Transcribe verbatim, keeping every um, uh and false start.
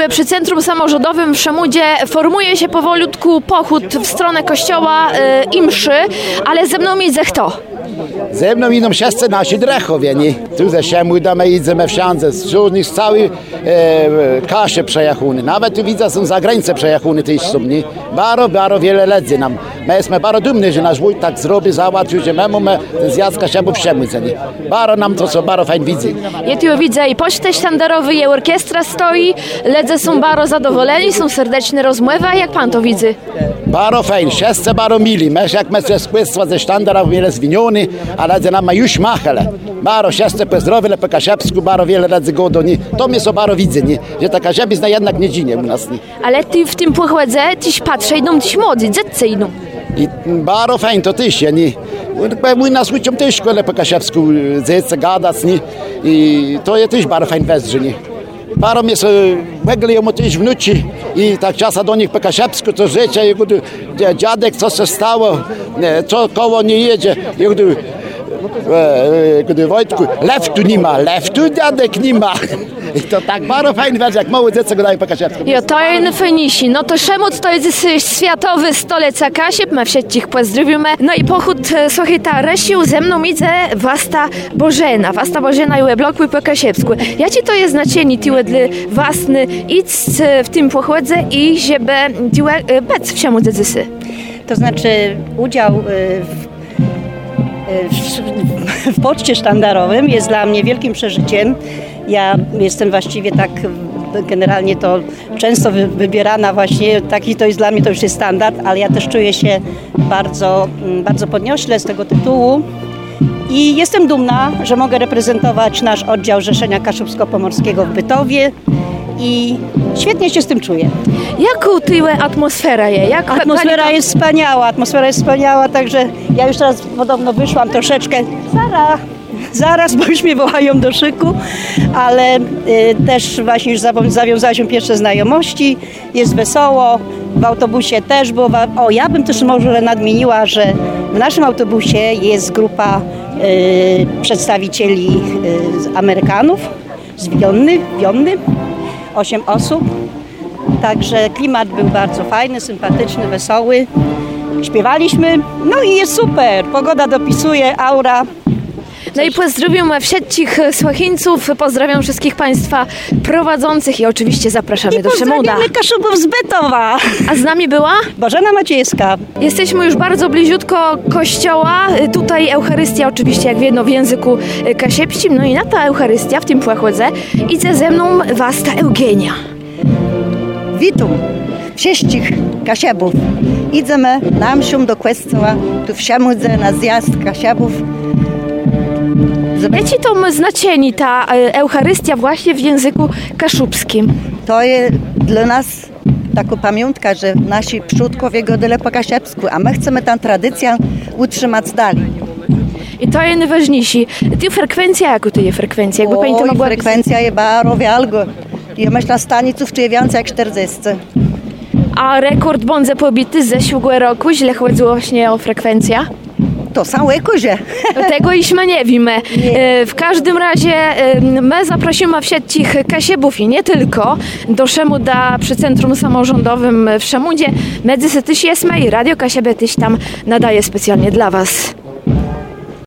Tyłe przy Centrum Samorządowym w Szemudzie formuje się powolutku pochód w stronę kościoła e, i mszy, ale ze mną idzie kto? Ze mną idą wszyscy nasi drechowie, nie? Tu ze Szemudamy idziemy wszędzie, z różnych, z całej e, kasie przejachuny. Nawet tu widzę, są za granicę przejachuny też są, nie? Bardzo, bardzo wiele ledzy nam. My jesteśmy bardzo dumni, że nasz wójt tak zrobi, załatwił, że my mamy ten zjazd Kasiebów w Szemudze, nie? Bardzo nam to, co bardzo fajnie widzę. Ja tu widzę i pocztę sztandarowy, i orkiestra stoi, ledzy są bardzo zadowoleni, są serdeczne rozmowy, jak pan to widzi? Bardzo fajnie, wszyscy bardzo mili. My, jak my ze spłyctwa ze sztandarów wiele zwiniony, ale ledzy nam już machale. Bardzo wszyscy pozdrowili po Kasiebsku, bardzo wiele ledzy godo, nie? To mnie so bardzo widzę, nie? Że ta Kasiebizna jednak nie ginie u nas, nie? Ale ty w tym pochłodze, tyś patrzę, idą tyś młodzi, dzieccy idą. I bardzo fajnie to też, nie? Mój nas uczą też szkole po Kasiebsku, dziecko gadać, nie? I to jest też bardzo fajnie wezrze, nie? Bardzo mnie so wegleją też wnuci i tak czasem do nich po Kasiebsku to życie, jak dziadek, co się stało, co koło nie jedzie, jak gdy Wojtku, lew tu nie ma, lew tu dziadek nie ma. I to tak bardzo fajnie wiesz, jak małe dziecko dają po Kasiebsku. Jo, to jest fajniejsi. No to Szemud to jest światowy stolica Kasieb, my wszystkich pozdrowimy. No i pochód, słuchaj, ta resił ze mną idzie Wasta Bożena. Wasta Bożena i blokły po Kasiebsku. Ja ci to jest znaczenie, tyłe dla własny idź w tym pochodzie i żeby tyłe bec w Szemudze dzysy. To znaczy udział w W, w poczcie sztandarowym jest dla mnie wielkim przeżyciem. Ja jestem właściwie tak generalnie to często wy, wybierana właśnie, taki to jest dla mnie to już jest standard, ale ja też czuję się bardzo, bardzo podniośle z tego tytułu i jestem dumna, że mogę reprezentować nasz oddział Zrzeszenia Kaszubsko-Pomorskiego w Bytowie i świetnie się z tym czuję. Jaką tyłe atmosfera jest? Jak atmosfera pani... jest wspaniała, atmosfera jest wspaniała, także ja już teraz podobno wyszłam troszeczkę, zaraz, zaraz, bo już mnie wołają do szyku, ale y, też właśnie już zawiązały się pierwsze znajomości, jest wesoło, w autobusie też było, o ja bym też może nadmieniła, że w naszym autobusie jest grupa y, przedstawicieli y, Amerykanów z Wionny, Wionny, osiem osób. Także klimat był bardzo fajny, sympatyczny, wesoły. Śpiewaliśmy, no i jest super. Pogoda dopisuje, aura. No i pozdrawiam wszystkich słuchańców, pozdrawiam wszystkich Państwa prowadzących i oczywiście zapraszamy I do Szemuda. pozdrawiamy Kaszubów z Bytowa. A z nami była? Bożena Maciejska. Jesteśmy już bardzo bliziutko kościoła. Tutaj Eucharystia oczywiście jak wiedzą w języku kasiepskim. No i na ta Eucharystia w tym pochodze idzie ze mną Wasta Eugenia. Witam wszystkich Kasiebów. Idziemy na mszę do kościoła, tu w Szemudze na zjazd Kasiebów. Jaki to znaczenie ta Eucharystia właśnie w języku kaszubskim? To jest dla nas taka pamiątka, że nasi przodkowie godili po kasiebsku, a my chcemy tę tradycję utrzymać dalej. I to jest najważniejsze. Ty frekwencja, jaką to jest frekwencja? Jakby pani to mogła frekwencja jest bardzo wielka. Ja myślę, staniców tu jest więcej jak czterdzieści. A rekord bądź pobity z zeszłego roku, źle chodziło właśnie o frekwencja? To są łykuzie. Tego iśmy nie wiemy. Nie. W każdym razie my zaprosimy wszystkich Kasiebów i nie tylko do Szemuda przy Centrum Samorządowym w Szemudzie. Medzy tyś jest i Radio Kasiebie tyś tam nadaje specjalnie dla was.